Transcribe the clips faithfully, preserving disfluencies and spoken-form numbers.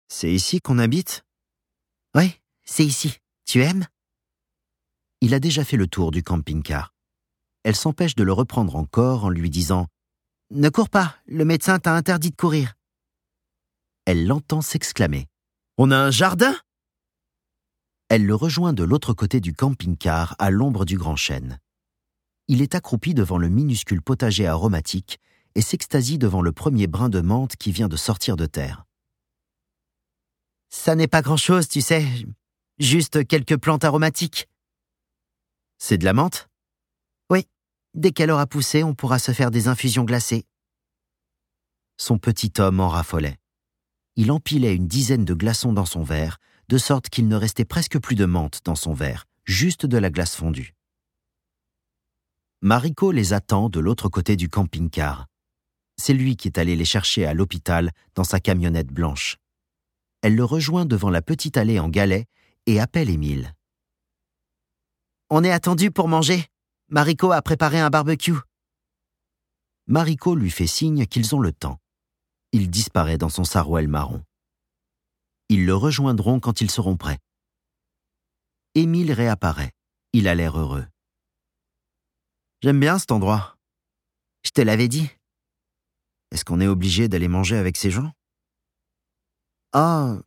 C'est ici qu'on habite ? Oui, c'est ici. Tu aimes ? Il a déjà fait le tour du camping-car. Elle s'empêche de le reprendre encore en lui disant « Ne cours pas, le médecin t'a interdit de courir. » Elle l'entend s'exclamer « On a un jardin ?» Elle le rejoint de l'autre côté du camping-car à l'ombre du grand chêne. Il est accroupi devant le minuscule potager aromatique et s'extasie devant le premier brin de menthe qui vient de sortir de terre. « Ça n'est pas grand-chose, tu sais, juste quelques plantes aromatiques. » C'est de la menthe ? Oui, dès qu'elle aura poussé, on pourra se faire des infusions glacées. Son petit homme en raffolait. Il empilait une dizaine de glaçons dans son verre, de sorte qu'il ne restait presque plus de menthe dans son verre, juste de la glace fondue. Mariko les attend de l'autre côté du camping-car. C'est lui qui est allé les chercher à l'hôpital dans sa camionnette blanche. Elle le rejoint devant la petite allée en galets et appelle Émile. « On est attendu pour manger. Mariko a préparé un barbecue. » Mariko lui fait signe qu'ils ont le temps. Il disparaît dans son sarouel marron. Ils le rejoindront quand ils seront prêts. Émile réapparaît. Il a l'air heureux. « J'aime bien cet endroit. »« Je te l'avais dit. »« Est-ce qu'on est obligé d'aller manger avec ces gens ?»« Oh !»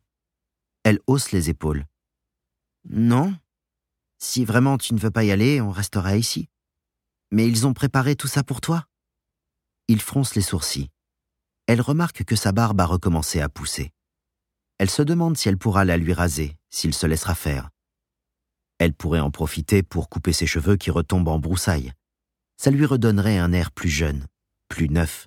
Elle hausse les épaules. « Non. Si vraiment tu ne veux pas y aller, on restera ici. Mais ils ont préparé tout ça pour toi. » Il fronce les sourcils. Elle remarque que sa barbe a recommencé à pousser. Elle se demande si elle pourra la lui raser, s'il se laissera faire. Elle pourrait en profiter pour couper ses cheveux qui retombent en broussailles. Ça lui redonnerait un air plus jeune, plus neuf.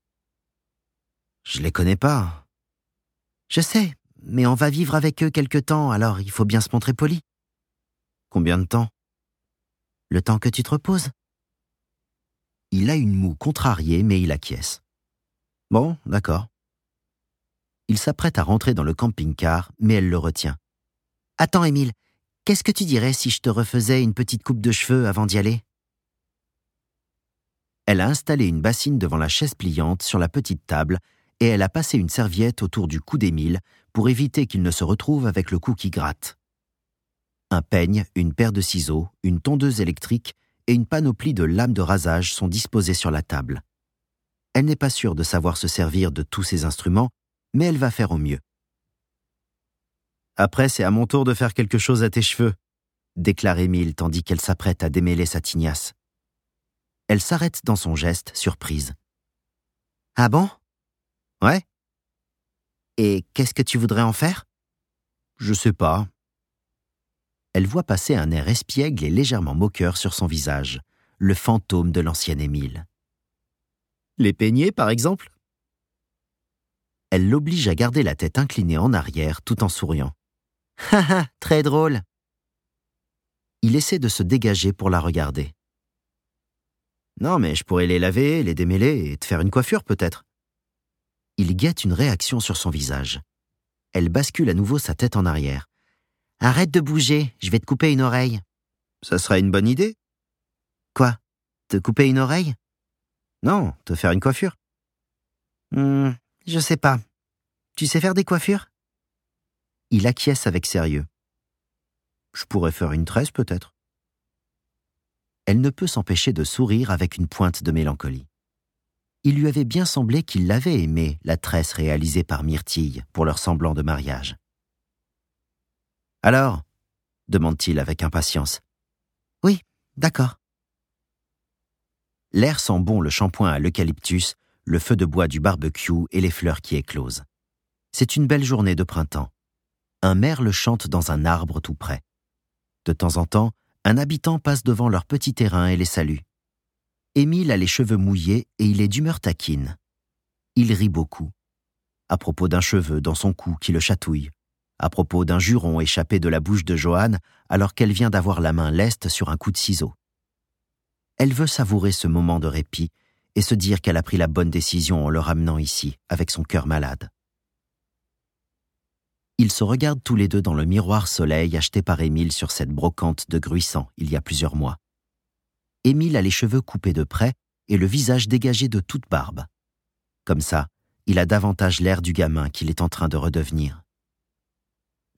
« Je les connais pas. »« Je sais, mais on va vivre avec eux quelque temps, alors il faut bien se montrer poli. »« Combien de temps ? » ?»« Le temps que tu te reposes. » Il a une moue contrariée, mais il acquiesce. « Bon, d'accord. » Il s'apprête à rentrer dans le camping-car, mais elle le retient. « Attends, Émile, qu'est-ce que tu dirais si je te refaisais une petite coupe de cheveux avant d'y aller ?» Elle a installé une bassine devant la chaise pliante sur la petite table et elle a passé une serviette autour du cou d'Émile pour éviter qu'il ne se retrouve avec le cou qui gratte. Un peigne, une paire de ciseaux, une tondeuse électrique et une panoplie de lames de rasage sont disposées sur la table. Elle n'est pas sûre de savoir se servir de tous ces instruments, mais elle va faire au mieux. « Après, c'est à mon tour de faire quelque chose à tes cheveux, » déclare Émile tandis qu'elle s'apprête à démêler sa tignasse. Elle s'arrête dans son geste, surprise. « Ah bon ? » ?»« Ouais. »« Et qu'est-ce que tu voudrais en faire ? » ?»« Je sais pas. » Elle voit passer un air espiègle et légèrement moqueur sur son visage, le fantôme de l'ancien Émile. « Les peigner, par exemple ?» Elle l'oblige à garder la tête inclinée en arrière tout en souriant. « Ha ha, très drôle !» Il essaie de se dégager pour la regarder. « Non, mais je pourrais les laver, les démêler et te faire une coiffure peut-être. » Il guette une réaction sur son visage. Elle bascule à nouveau sa tête en arrière. « Arrête de bouger, je vais te couper une oreille. »« Ça serait une bonne idée. »« Quoi ? Te couper une oreille ? » ?»« Non, te faire une coiffure. »« Hmm, je sais pas. Tu sais faire des coiffures ? » Il acquiesce avec sérieux. « Je pourrais faire une tresse peut-être. » Elle ne peut s'empêcher de sourire avec une pointe de mélancolie. Il lui avait bien semblé qu'il l'avait aimée, la tresse réalisée par Myrtille pour leur semblant de mariage. « Alors ?» demande-t-il avec impatience. « Oui, d'accord. » L'air sent bon le shampoing à l'eucalyptus, le feu de bois du barbecue et les fleurs qui éclosent. C'est une belle journée de printemps. Un merle chante dans un arbre tout près. De temps en temps, un habitant passe devant leur petit terrain et les salue. Émile a les cheveux mouillés et il est d'humeur taquine. Il rit beaucoup. À propos d'un cheveu dans son cou qui le chatouille. À propos d'un juron échappé de la bouche de Johanne alors qu'elle vient d'avoir la main leste sur un coup de ciseau. Elle veut savourer ce moment de répit et se dire qu'elle a pris la bonne décision en le ramenant ici, avec son cœur malade. Ils se regardent tous les deux dans le miroir soleil acheté par Émile sur cette brocante de Gruissant il y a plusieurs mois. Émile a les cheveux coupés de près et le visage dégagé de toute barbe. Comme ça, il a davantage l'air du gamin qu'il est en train de redevenir.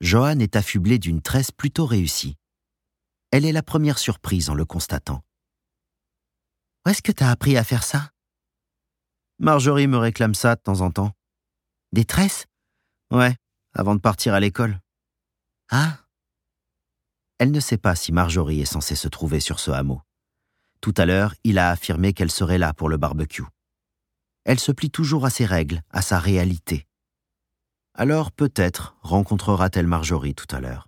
Johanne est affublée d'une tresse plutôt réussie. Elle est la première surprise en le constatant. « Où est-ce que t'as appris à faire ça ?»« Marjorie me réclame ça de temps en temps. »« Des tresses ?»« Ouais, avant de partir à l'école. »« Ah ?» Elle ne sait pas si Marjorie est censée se trouver sur ce hameau. Tout à l'heure, il a affirmé qu'elle serait là pour le barbecue. Elle se plie toujours à ses règles, à sa réalité. Alors peut-être rencontrera-t-elle Marjorie tout à l'heure.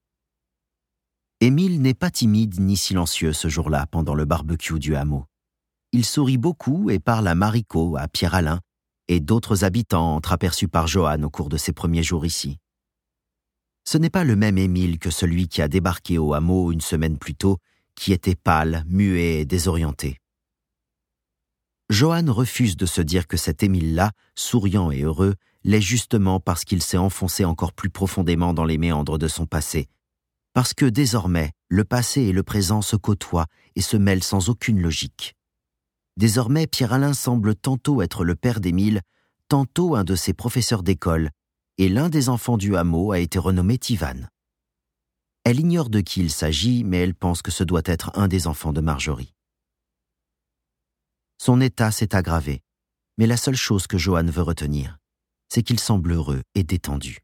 Émile n'est pas timide ni silencieux ce jour-là pendant le barbecue du hameau. Il sourit beaucoup et parle à Mariko, à Pierre-Alain et d'autres habitants entreaperçus par Johanne au cours de ses premiers jours ici. Ce n'est pas le même Émile que celui qui a débarqué au hameau une semaine plus tôt, qui était pâle, muet et désorienté. Johanne refuse de se dire que cet Émile-là, souriant et heureux, l'est justement parce qu'il s'est enfoncé encore plus profondément dans les méandres de son passé, parce que désormais, le passé et le présent se côtoient et se mêlent sans aucune logique. Désormais, Pierre-Alain semble tantôt être le père d'Émile, tantôt un de ses professeurs d'école, et l'un des enfants du hameau a été renommé Tivan. Elle ignore de qui il s'agit, mais elle pense que ce doit être un des enfants de Marjorie. Son état s'est aggravé, mais la seule chose que Johanne veut retenir, c'est qu'il semble heureux et détendu.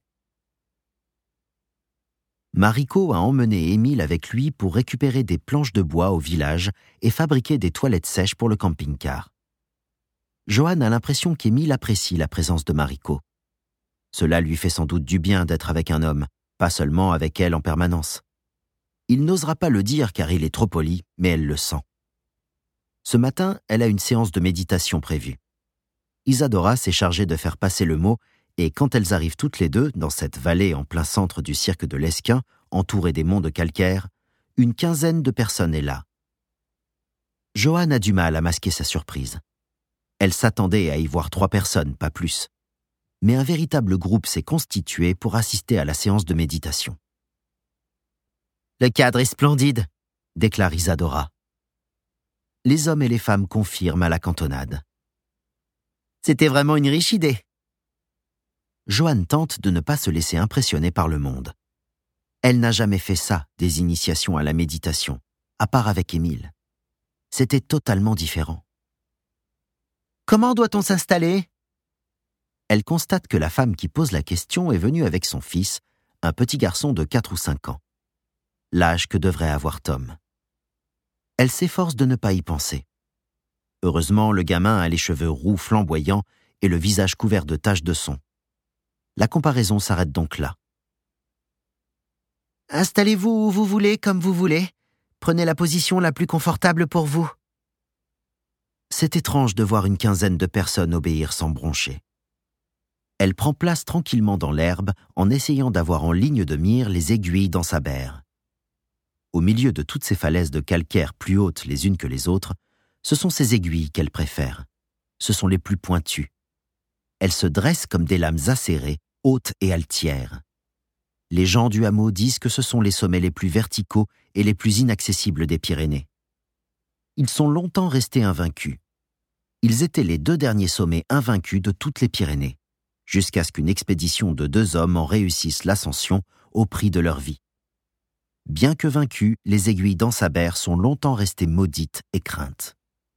Mariko a emmené Émile avec lui pour récupérer des planches de bois au village et fabriquer des toilettes sèches pour le camping-car. Johanne a l'impression qu'Émile apprécie la présence de Mariko. Cela lui fait sans doute du bien d'être avec un homme, pas seulement avec elle en permanence. Il n'osera pas le dire car il est trop poli, mais elle le sent. Ce matin, elle a une séance de méditation prévue. Isadora s'est chargée de faire passer le mot et quand elles arrivent toutes les deux dans cette vallée en plein centre du cirque de l'Esquin, entourée des monts de calcaire, une quinzaine de personnes est là. Johanne a du mal à masquer sa surprise. Elle s'attendait à y voir trois personnes, pas plus. Mais un véritable groupe s'est constitué pour assister à la séance de méditation. « Le cadre est splendide », déclare Isadora. Les hommes et les femmes confirment à la cantonade. « C'était vraiment une riche idée. » Johanne tente de ne pas se laisser impressionner par le monde. Elle n'a jamais fait ça, des initiations à la méditation, à part avec Émile. C'était totalement différent. « Comment doit-on s'installer ?» Elle constate que la femme qui pose la question est venue avec son fils, un petit garçon de quatre ou cinq ans. L'âge que devrait avoir Tom. Elle s'efforce de ne pas y penser. Heureusement, le gamin a les cheveux roux flamboyants et le visage couvert de taches de son. La comparaison s'arrête donc là. « Installez-vous où vous voulez, comme vous voulez. Prenez la position la plus confortable pour vous. » C'est étrange de voir une quinzaine de personnes obéir sans broncher. Elle prend place tranquillement dans l'herbe en essayant d'avoir en ligne de mire les aiguilles dans sa berre. Au milieu de toutes ces falaises de calcaire plus hautes les unes que les autres, ce sont ces aiguilles qu'elle préfère. Ce sont les plus pointues. Elles se dressent comme des lames acérées, hautes et altières. Les gens du hameau disent que ce sont les sommets les plus verticaux et les plus inaccessibles des Pyrénées. Ils sont longtemps restés invaincus. Ils étaient les deux derniers sommets invaincus de toutes les Pyrénées, jusqu'à ce qu'une expédition de deux hommes en réussisse l'ascension au prix de leur vie. Bien que vaincus, les aiguilles d'Ansaber sont longtemps restées maudites et craintes.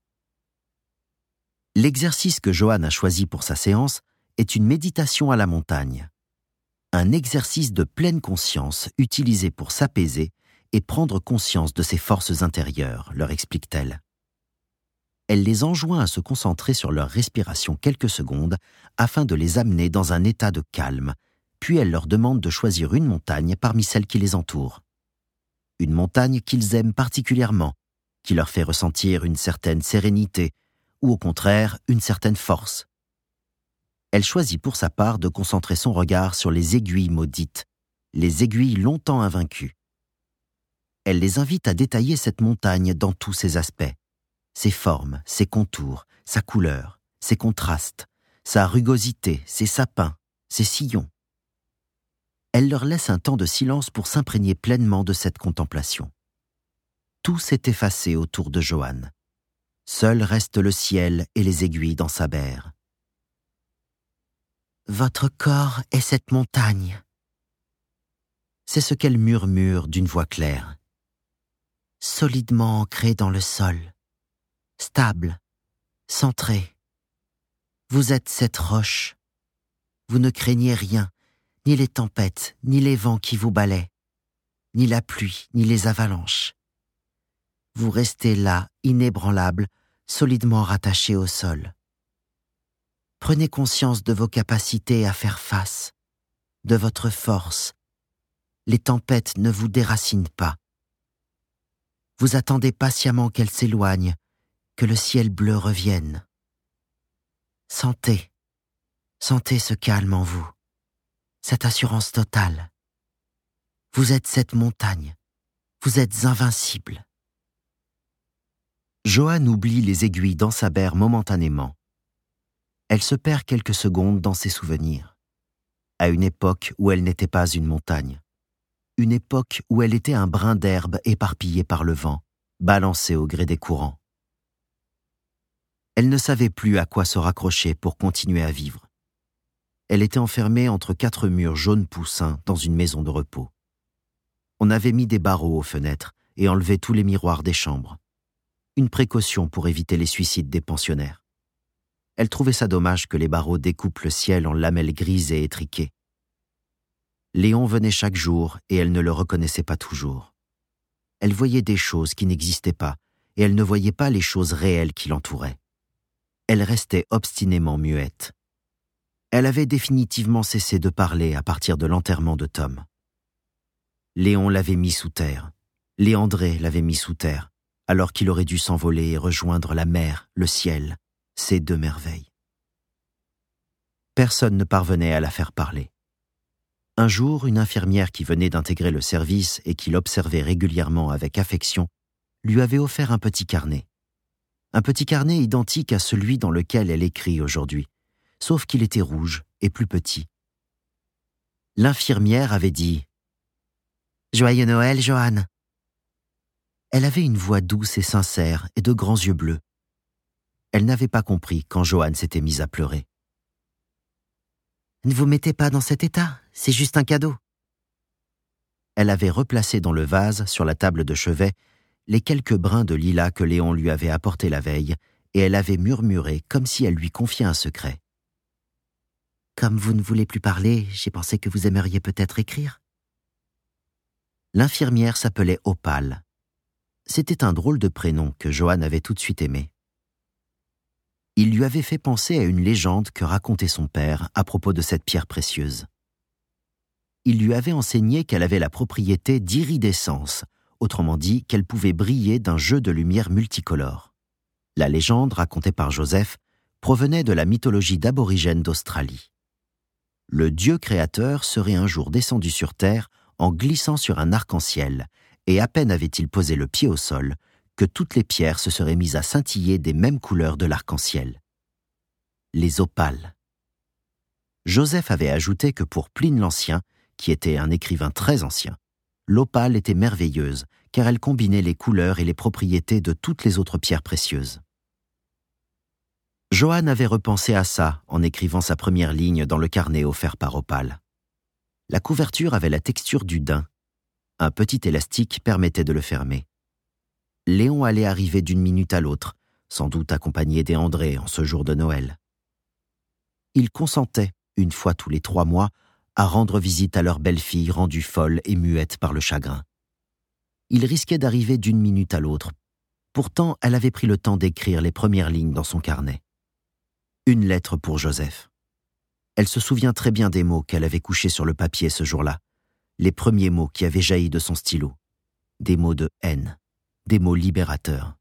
L'exercice que Johanne a choisi pour sa séance est une méditation à la montagne. Un exercice de pleine conscience utilisé pour s'apaiser et prendre conscience de ses forces intérieures, leur explique-t-elle. Elle les enjoint à se concentrer sur leur respiration quelques secondes afin de les amener dans un état de calme, puis elle leur demande de choisir une montagne parmi celles qui les entourent. Une montagne qu'ils aiment particulièrement, qui leur fait ressentir une certaine sérénité, ou au contraire une certaine force. Elle choisit pour sa part de concentrer son regard sur les aiguilles maudites, les aiguilles longtemps invaincues. Elle les invite à détailler cette montagne dans tous ses aspects, ses formes, ses contours, sa couleur, ses contrastes, sa rugosité, ses sapins, ses sillons. Elle leur laisse un temps de silence pour s'imprégner pleinement de cette contemplation. Tout s'est effacé autour de Johanne. Seul reste le ciel et les aiguilles dans sa berre. « Votre corps est cette montagne. » c'est ce qu'elle murmure d'une voix claire. Solidement ancré dans le sol, stable, centré. Vous êtes cette roche. Vous ne craignez rien, ni les tempêtes, ni les vents qui vous balaient, ni la pluie, ni les avalanches. Vous restez là, inébranlable, solidement rattaché au sol. Prenez conscience de vos capacités à faire face, de votre force. Les tempêtes ne vous déracinent pas. Vous attendez patiemment qu'elles s'éloignent, que le ciel bleu revienne. Sentez, sentez ce calme en vous, cette assurance totale. Vous êtes cette montagne, vous êtes invincible. Joanne oublie les aiguilles dans sa berre momentanément. Elle se perd quelques secondes dans ses souvenirs, à une époque où elle n'était pas une montagne, une époque où elle était un brin d'herbe éparpillé par le vent, balancé au gré des courants. Elle ne savait plus à quoi se raccrocher pour continuer à vivre. Elle était enfermée entre quatre murs jaunes poussins dans une maison de repos. On avait mis des barreaux aux fenêtres et enlevé tous les miroirs des chambres. Une précaution pour éviter les suicides des pensionnaires. Elle trouvait ça dommage que les barreaux découpent le ciel en lamelles grises et étriquées. Léon venait chaque jour et elle ne le reconnaissait pas toujours. Elle voyait des choses qui n'existaient pas et elle ne voyait pas les choses réelles qui l'entouraient. Elle restait obstinément muette. Elle avait définitivement cessé de parler à partir de l'enterrement de Tom. Léon l'avait mis sous terre. Léandré l'avait mis sous terre, alors qu'il aurait dû s'envoler et rejoindre la mer, le ciel, ces deux merveilles. Personne ne parvenait à la faire parler. Un jour, une infirmière qui venait d'intégrer le service et qui l'observait régulièrement avec affection, lui avait offert un petit carnet. Un petit carnet identique à celui dans lequel elle écrit aujourd'hui, sauf qu'il était rouge et plus petit. L'infirmière avait dit « Joyeux Noël, Joanne !» Elle avait une voix douce et sincère et de grands yeux bleus. Elle n'avait pas compris quand Joanne s'était mise à pleurer. « Ne vous mettez pas dans cet état, c'est juste un cadeau. » Elle avait replacé dans le vase, sur la table de chevet, les quelques brins de lilas que Léon lui avait apportés la veille, et elle avait murmuré comme si elle lui confiait un secret. « Comme vous ne voulez plus parler, j'ai pensé que vous aimeriez peut-être écrire. » L'infirmière s'appelait Opale. C'était un drôle de prénom que Joanne avait tout de suite aimé. Il lui avait fait penser à une légende que racontait son père à propos de cette pierre précieuse. Il lui avait enseigné qu'elle avait la propriété d'iridescence, autrement dit qu'elle pouvait briller d'un jeu de lumière multicolore. La légende, racontée par Joseph, provenait de la mythologie d'aborigènes d'Australie. Le Dieu créateur serait un jour descendu sur terre en glissant sur un arc-en-ciel, et à peine avait-il posé le pied au sol que toutes les pierres se seraient mises à scintiller des mêmes couleurs de l'arc-en-ciel. Les opales. Joseph avait ajouté que pour Pline l'Ancien, qui était un écrivain très ancien, l'opale était merveilleuse car elle combinait les couleurs et les propriétés de toutes les autres pierres précieuses. Joanne avait repensé à ça en écrivant sa première ligne dans le carnet offert par Opale. La couverture avait la texture du daim. Un petit élastique permettait de le fermer. Léon allait arriver d'une minute à l'autre, sans doute accompagné des André en ce jour de Noël. Ils consentaient, une fois tous les trois mois, à rendre visite à leur belle-fille rendue folle et muette par le chagrin. Ils risquaient d'arriver d'une minute à l'autre. Pourtant, elle avait pris le temps d'écrire les premières lignes dans son carnet. Une lettre pour Joseph. Elle se souvient très bien des mots qu'elle avait couchés sur le papier ce jour-là, les premiers mots qui avaient jailli de son stylo, des mots de haine, des mots libérateurs.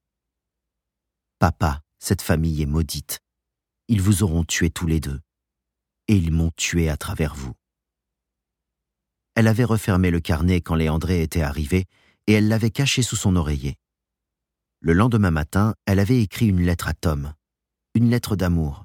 « Papa, cette famille est maudite. Ils vous auront tués tous les deux. Et ils m'ont tué à travers vous. » Elle avait refermé le carnet quand Léandré était arrivé et elle l'avait caché sous son oreiller. Le lendemain matin, elle avait écrit une lettre à Tom, une lettre d'amour.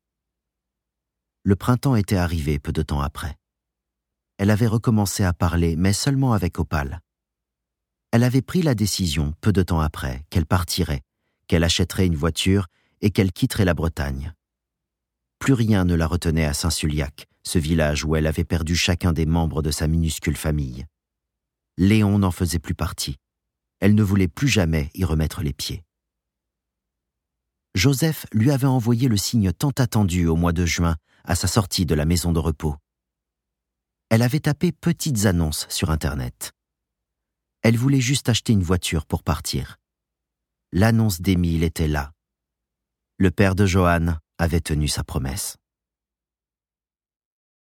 Le printemps était arrivé peu de temps après. Elle avait recommencé à parler, mais seulement avec Opale. Elle avait pris la décision, peu de temps après, qu'elle partirait, qu'elle achèterait une voiture et qu'elle quitterait la Bretagne. Plus rien ne la retenait à Saint-Suliac, ce village où elle avait perdu chacun des membres de sa minuscule famille. Léon n'en faisait plus partie. Elle ne voulait plus jamais y remettre les pieds. Joseph lui avait envoyé le signe tant attendu au mois de juin à sa sortie de la maison de repos. Elle avait tapé petites annonces sur Internet. Elle voulait juste acheter une voiture pour partir. L'annonce d'Émile était là. Le père de Johann avait tenu sa promesse.